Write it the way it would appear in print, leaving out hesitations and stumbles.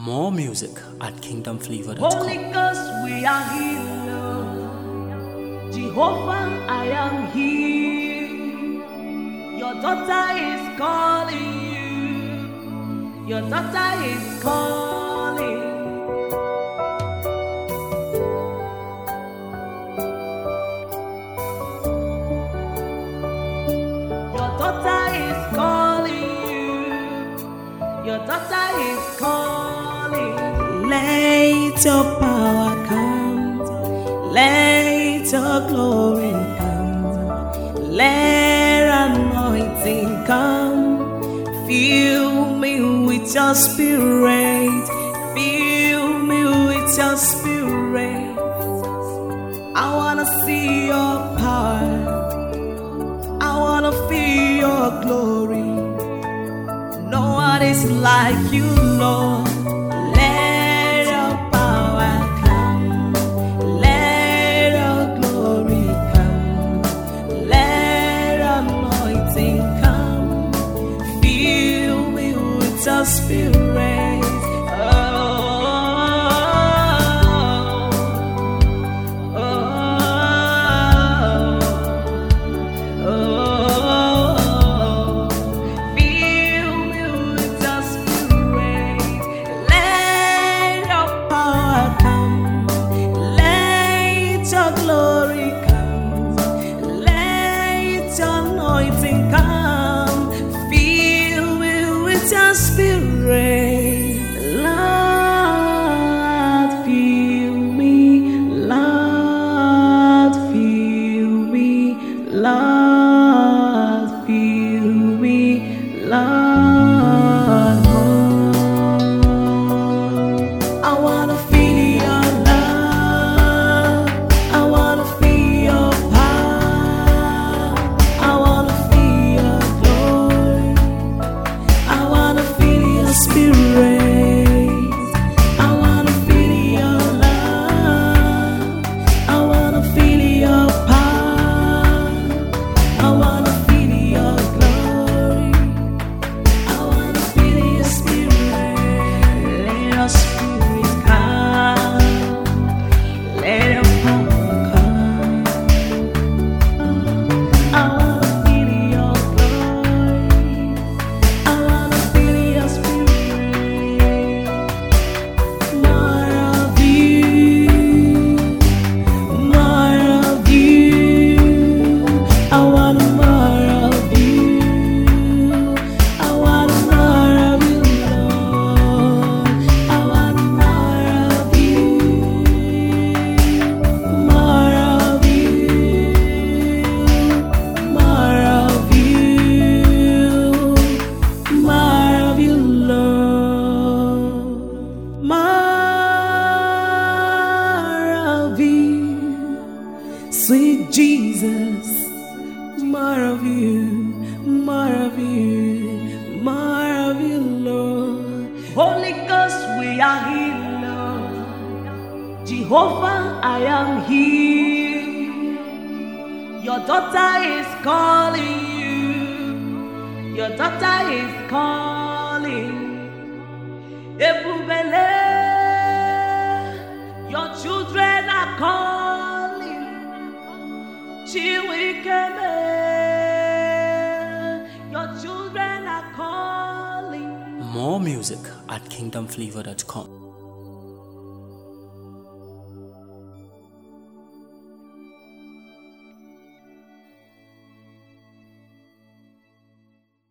More music at kingdomflavor.com. Holy Ghost, we are here, Lord. Jehovah, I am here. Your daughter is calling you. Your daughter is calling. Your daughter is calling you. Your daughter is calling. Let your power come. Let your glory come. Let anointing come. Fill me with your spirit. Fill me with your spirit. I wanna see your power. I wanna feel your glory. No one is like you, Lord. Let your power come. Let your glory come. Let anointing come. Fill me with your spirit. Glory come, let your anointing come, fill me with your spirit, Lord, fill me, Lord, fill me, Lord, fill me, Lord, I wanna feel your love. I wanna feel your power. I wanna feel your glory. I wanna feel your spirit. I wanna feel your love. I wanna feel your power. I wanna feel your glory. I wanna feel your spirit. Let your spirit come. Let your power come. I wanna feel your glory. I wanna feel your spirit. More of you. More of you. I want more of you. I want more of you, Lord. I want more of you. More of you. More of you. More of you, Lord. More of you. Sweet Jesus. More of you. More of you. More of you, Lord. Holy Ghost, we are here, Lord. Jehovah, I am here. Your daughter is calling you. Your daughter is calling. Ebubele, your children are calling. Chiwikeme, your children are calling. More music at kingdomflavor.com.